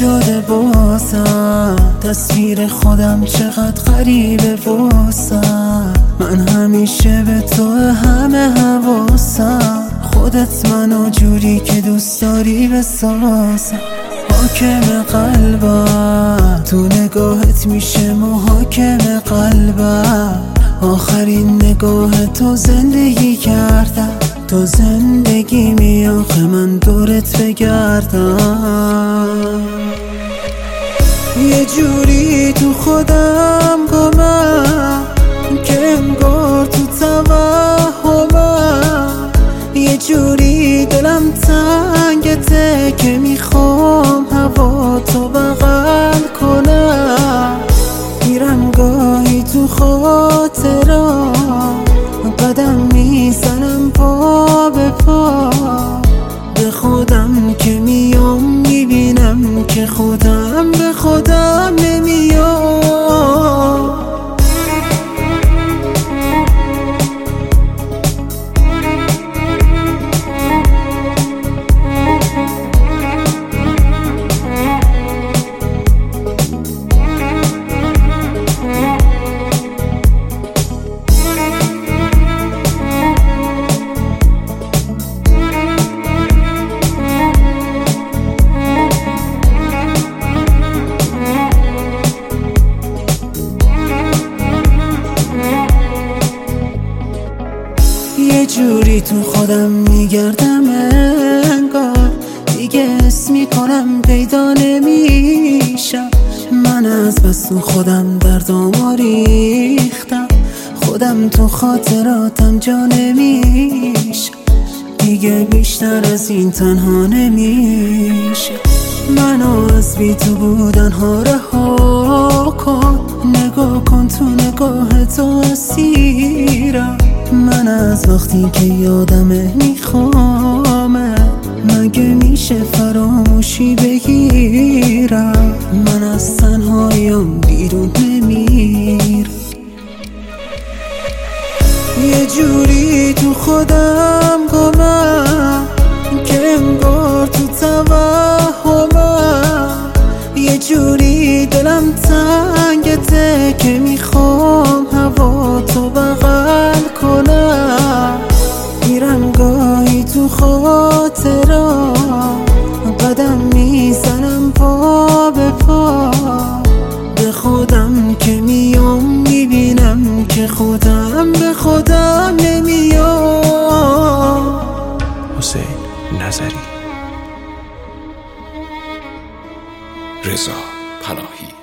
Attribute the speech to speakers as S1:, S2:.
S1: شده بازم، تصویر خودم چقدر غریبه واسم. من همیشه به تو همه حواسم، خودت منو جوری که دوست داری بسازم. حاکم قلبم تو نگاهت میشه محاکم قلبم. آخرین نگاه تو زندگی کردم، تو زندگی می آخه من دورت بگردم. یه جوری تو خودم گمم که انگار تو توهمم. یه جوری دلم تنگته که میخوام هوا تو بغل کنم. میرم گاهی تو خاطرام، قدم میزنم پا به پا. به خودم که میام میبینم که خودم به خودم نمیام. یه جوری تو خودم میگردم انگار دیگه حس میکنم پیدا نمیشم. من از بس تو خودم دردامو ریختم، خودم تو خاطراتم جا نمیشم. دیگه بیشتر از این تنها نمیشه. منو از بی تو بودن ها رها کن، نگاه کن تو نگاه تو اسیرم. من از وقتی که یادمه میخوامه، مگه میشه فراموشی بگیرم؟ من از تنهاییم بیرون نمیرم. یه جوری تو خودم گمم که انگار تو توهمم. یه جوری دلم تنگته که میخوام هوا تو بغل کنم. میرم گاهی تو خاطرام، قدم میزنم پا به پا. به خودم که میام میبینم که خودم به خودم نمیام.
S2: حسین نظری، رضا پناهی.